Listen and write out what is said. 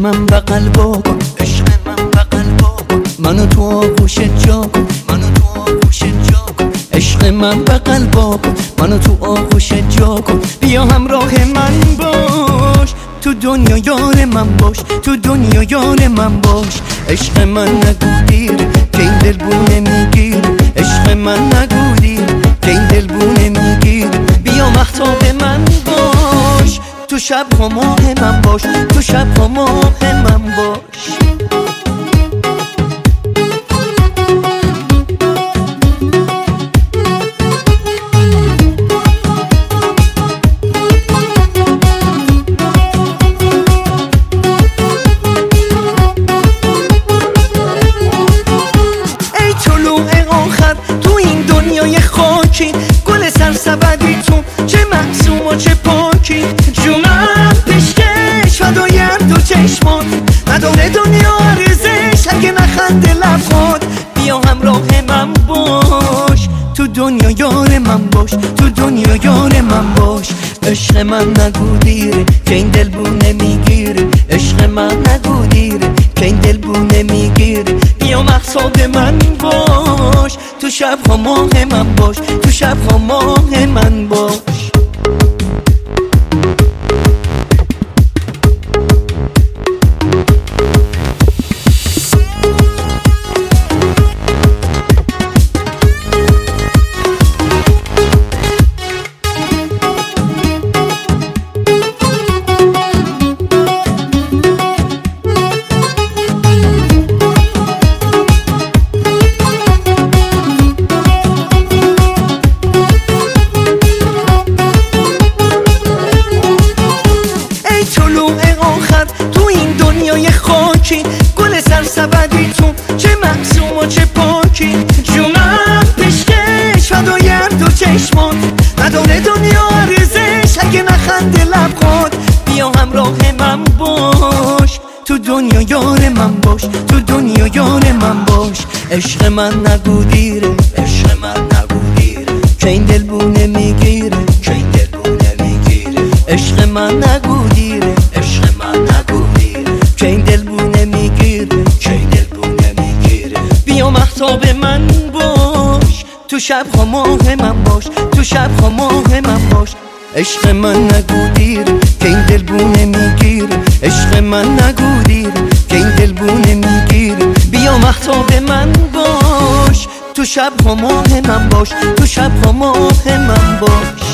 من بغل بکن، عشق من بغل بکن، منو تو آغوشت جا کن، منو تو آغوشت جا کن. عشق من بغل بکن، منو تو آغوشت جا کن. بیا همراه من باش، تو دنیا یار من باش، تو دنیا یار من باش. عشق من نگو دیر که این دل بونه میگیر، عشق من نگو دیر که این دل بونه میگیر. بیا مهتاب من باش، تو شب ها ماه من باش، تو شب ها ماه من باش. ای طلوع آخر تو این دنیای خاکی، گل سرسبدی تو چه معصوم و چه پاکی. جونم پیشکش فدای دو چشمات، نداره دنیا ارزش اگه نخنده لبات. بیا همراه من باش، تو دنیا یار من باش، تو دنیا یار من باش. عشق من نگو دیره که این دل بونه میگیره، عشق من نگو دیره که این دل بونه میگیره. بیا مهتاب من باش، تو شب ها ماه من باش، تو شب ها ماه من باش. تو این دنیای خاکی، گل سرسبدی تو چه معصوم و چه پاکی. جونم پیشکش فدای دو چشمات، نداره دنیا ارزش اگه نخنده لبات. بیا همراه من باش، تو دنیا یار من باش، تو دنیا یار من باش. عشق من نگو دیره، عشق من نگو دیره که این دل بونه میگیره، که این دل بونه میگیره. عشق من نگو دیره، عشق من نگو دیره که این دل بونه میگیره، که این دل بونه میگیره. بیا مهتاب من باش، تو شب ها ماه من باش، تو شب ها ماه من باش. عشق من نگو دیره که این دل بونه میگیره، عشق من نگو دیره که این دل بونه میگیره. بیا مهتاب من باش، تو شب ها ماه من باش، تو شب ها ماه من باش.